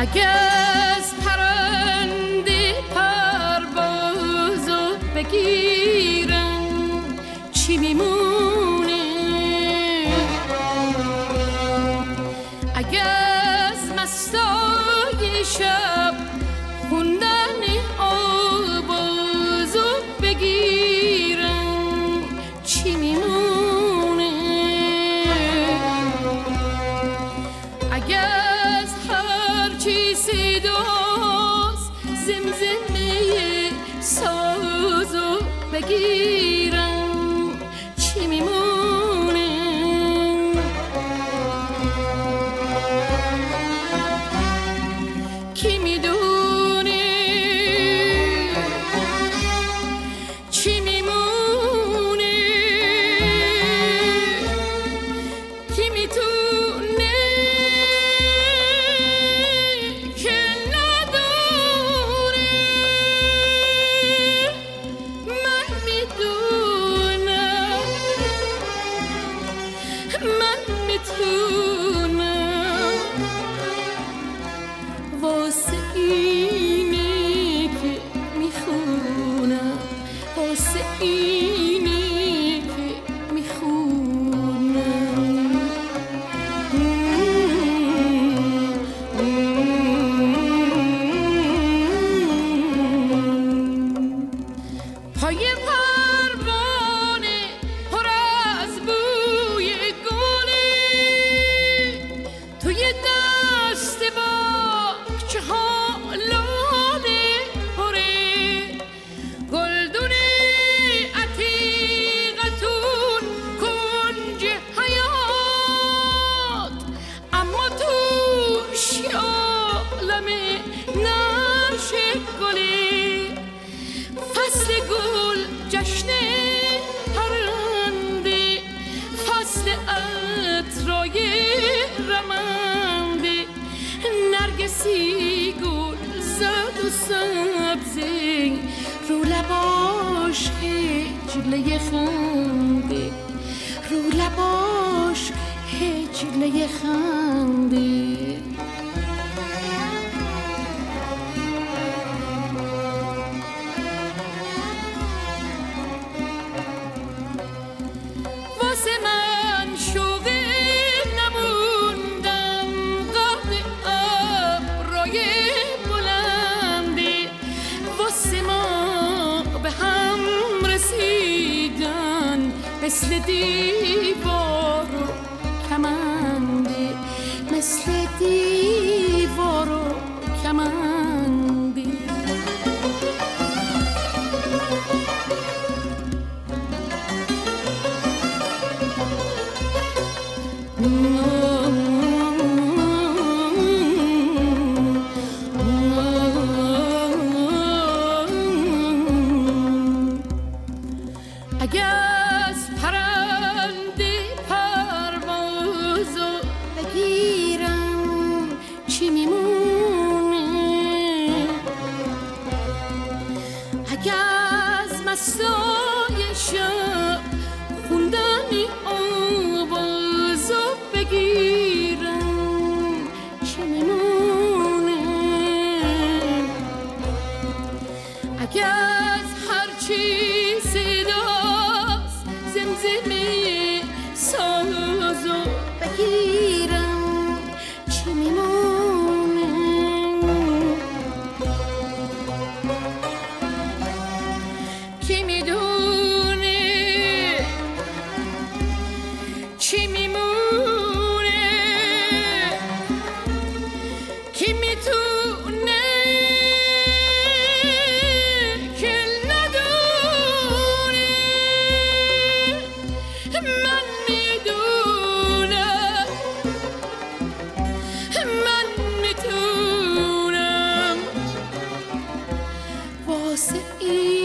اگه از پرنده پروازو بگیرم چی میمونه؟ اگه از مستای شب خوندن آوازو بگیرم چی میمونه؟ اگه از هر چی صداست زمزمه سازو بگیرم چی میمونه؟ کی میدونه چی میمونه؟ کی میتونه که ندونه؟ من میدونم، من میتونم، واسه اینه که میخونم، واسه اینه که میخونم. پای پروانه پر از بوی گله، توی دست باغچه ها لاله پره، گلدون عتیقتون کنج حیات، اما توش عالم نرشه گله. فصل گل جشن پرنده، فصل عطرای رمنده، نرگسی گل زرد و سبزه، رو لباش هجله خنده، رو لباش هجله خنده. واسه من شوق نموندم قد ابرای بلنده، واسه ما به هم رسیدن مثل دیوار و کمنده، مثل دیوار و کمنده. اگه از پرنده پروازو بگیرم چی میمونه؟ اگه از مستای شب خوندن آوازو بگیرم چی میمونه؟ اگه از هر چی صداست زمزمه سازو بگیرم چی میمونه؟ کی میدونه چی میمونه؟ کی میتونه که ندونه؟ من میدونم، من میتونم، واسه این